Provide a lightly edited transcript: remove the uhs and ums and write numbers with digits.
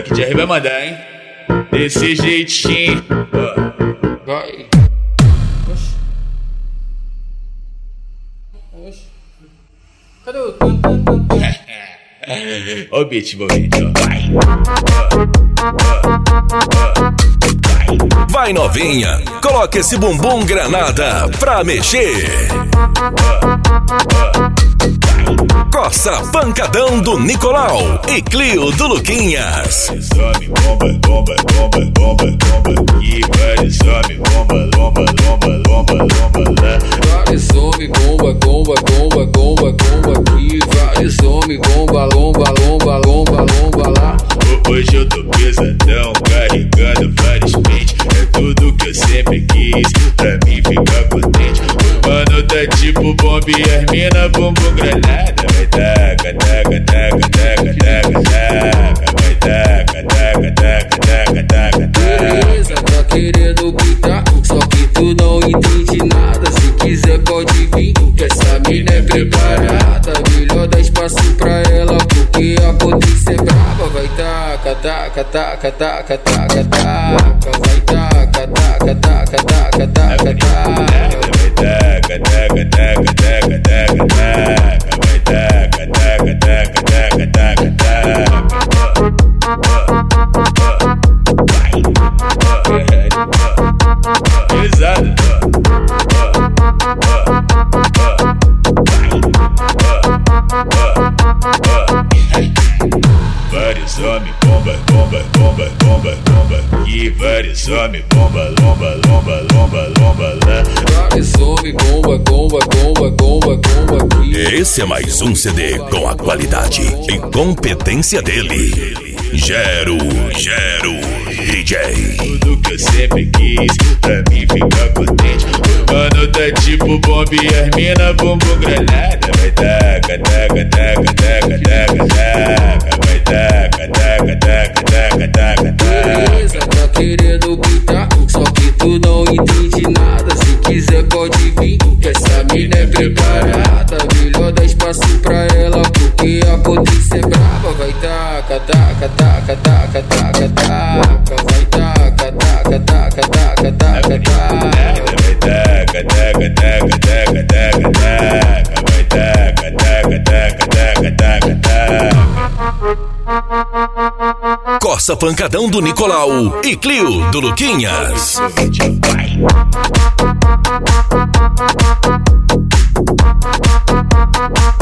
Black Jerry vai mandar, hein? Desse jeitinho. Vai. Oxi. Cadê o... Ó o beat envolvente, ó. Vai novinha, coloca esse bumbum granada pra mexer. Coça Pancadão do Nicolau e Clio do Luquinhas. Some bomba, bomba, bomba, bomba, bomba. E vários some bomba, lomba, lomba, lomba, lomba lá. Vários some bomba, bomba, bomba, bomba, bomba aqui. Vários some bomba, lomba, lomba, lomba, lomba lá. Hoje eu tô pesadão, carregando vários pentes. É tudo que eu sempre quis, pra mim ficar contente. O mano tá tipo bomba e as mina bumbum granada. Vai taca, taca, taca, taca, taca, taca. Vai taca, taca, taca, taca, taca, taca. Beleza, tá querendo picar, só que tu não entende nada. Se quiser pode vir, que essa mina é preparada. Melhor dar espaço pra ela, porque a potência é brava. Vai taca, taca, taca, taca, taca, taca. Vai taca, taca, taca, taca, taca, taca. Vai taca, taca, taca, taca, taca, taca. Vai taca, taca, taca, taca, taca, taca. Pesado. Vários homens bomba, bomba, bomba, bomba, bomba. E vários homens bomba, lomba, lomba, lomba, lomba lá. Vários homens bomba, bomba, bomba, bomba, bomba aqui. Esse é mais um CD com a qualidade e competência dele. Gero DJ. Tudo que eu sempre quis, pra mim ficar contente. O mano tá tipo bomba e as mina bumbum granada. Vai taca, taca, taca, taca, taca, taca. Vai taca, taca, taca, taca, taca, taca. Beleza, tá querendo picar, só que tu não entende nada. Se quiser pode vir, que essa mina é preparada. Melhor dar espaço pra ela, porque a potência é brava. Vai taca, taca, taca, taca, taca, taca. Vai taca, taca, taca, taca, taca, taca. Vai taca, taca, taca, taca, taca, taca. Vai taca, taca, taca, taca, taca, taca. Coça Pancadão do Nicolau e Clio do Luquinhas. Vai.